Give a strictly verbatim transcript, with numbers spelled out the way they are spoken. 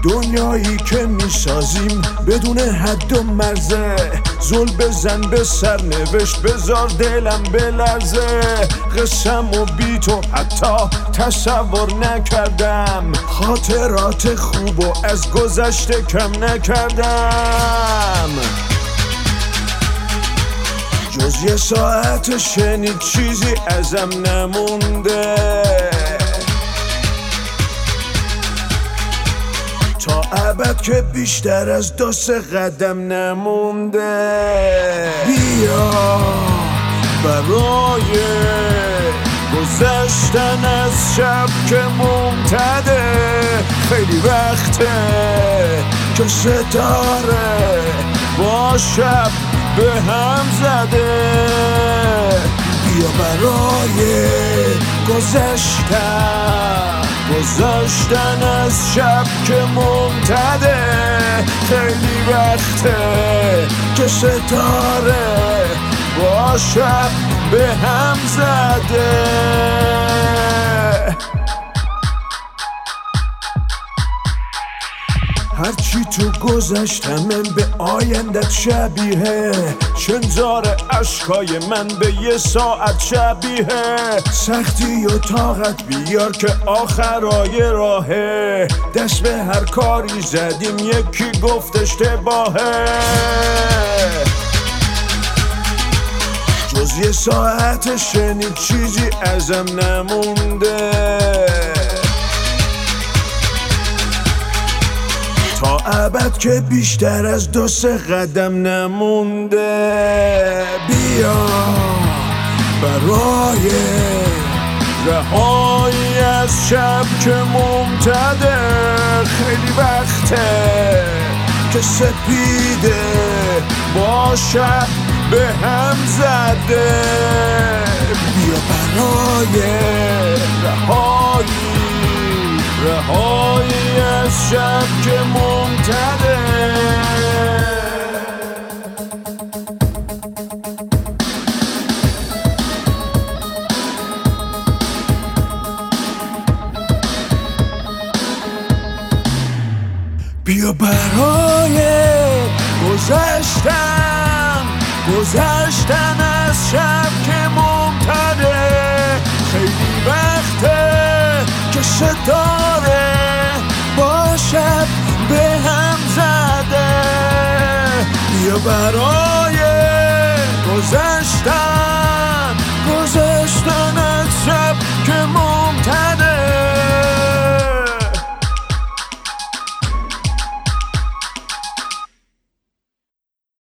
دنیایی که میسازیم بدون حد و مرزه، زل بزن به سرنوشت بذار دلم بلرزه. قسم و بی تو حتی تصور نکردم، خاطرات خوب و از گذشته کم نکردم. جز یه ساعت شنید چیزی ازم نمونده، تا ابد که بیشتر از دو سه قدم نمونده. بیا برای گذشتن از شب که ممتده، خیلی وقته که ستاره با شب به هم زده. بیا برای گذشتن گذشتن از شب که ممتده، خیلی وقته که ستاره با شب به هم زده. هرچی تو گذشتمم به آیندت شبیه، شنزار اشکای من به یه ساعت شبیه. سختی و طاقت بیار که آخرای راهه، دست به هر کاری زدیم یکی گفت اشتباهه. جز یه ساعت شنید چیزی ازم نمونده، تا ابد که بیشتر از دو سه قدم نمونده. بیا برای رهایی از شب که ممتده، خیلی وقته که سپیده با شب به هم زده. بیا برای رهایی رهایی از شب که ممتده. بیا برای گذشتن گذشتن از شب که ممتده، خیلی وقته که ستاره با شب به هم زده. بیا برای